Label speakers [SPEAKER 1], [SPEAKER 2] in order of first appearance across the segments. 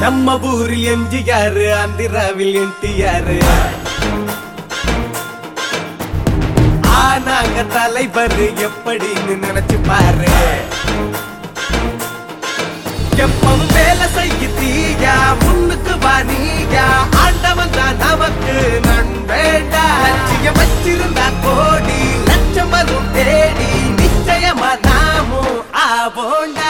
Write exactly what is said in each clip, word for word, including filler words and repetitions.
[SPEAKER 1] நம்ம ஊரில் எம்ஜிஆர், ஆந்திராவில் என்டிஆர். ஆனாங்க தலைவர் எப்படின்னு நினைச்சு பாரு. எப்பவும் வேலை செய்ய தீயா, முன்னுக்கு வாணியா, ஆண்டவன் தான் நமக்கு நண்பேண்டா. லட்சியம் வச்சிருந்தா கோடி, லட்சம் வரும் தேடி, நிச்சயமா நாமும் ஆவோண்டா.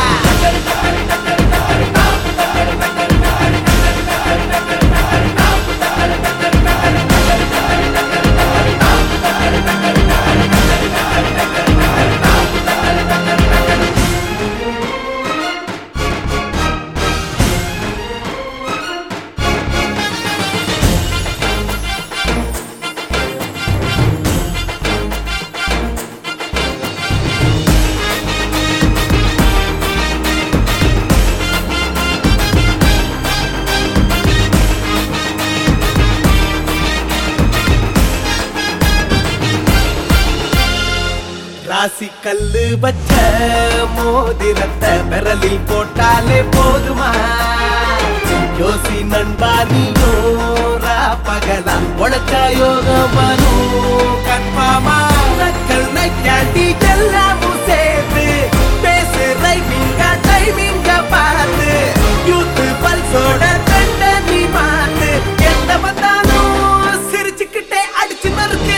[SPEAKER 1] ராசி கல்லு வச்ச மோதிரத்தை விரலில் போட்டாலே போதுமா? யோசி நண்பா, நீயோ பகலா உழைச்சா யோகம் வரும் கன்பாமா. நக்கல் நைக்காண்டி எல்லாமும் சேர்த்து பேசு ரைமிங்க டைமிங்க பார்த்து, யூத்து பல்சோட தண்ட நீ மாத்து. எந்த வந்தாலும் சிரிச்சுக்கிட்டே அடிச்சு மறுக்கு.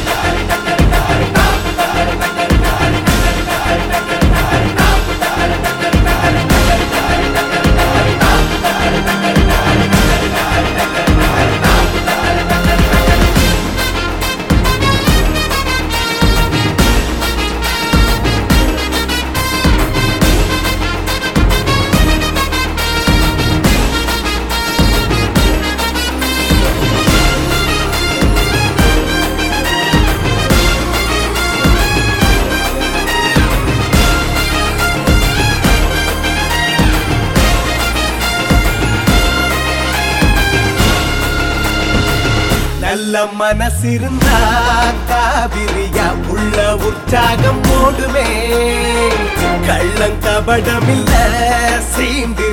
[SPEAKER 1] நல்ல மனசிருந்தா காவிரியா உள்ள உற்சாகம் ஓடுமே. கள்ளம் கபடமில்ல சீண்டு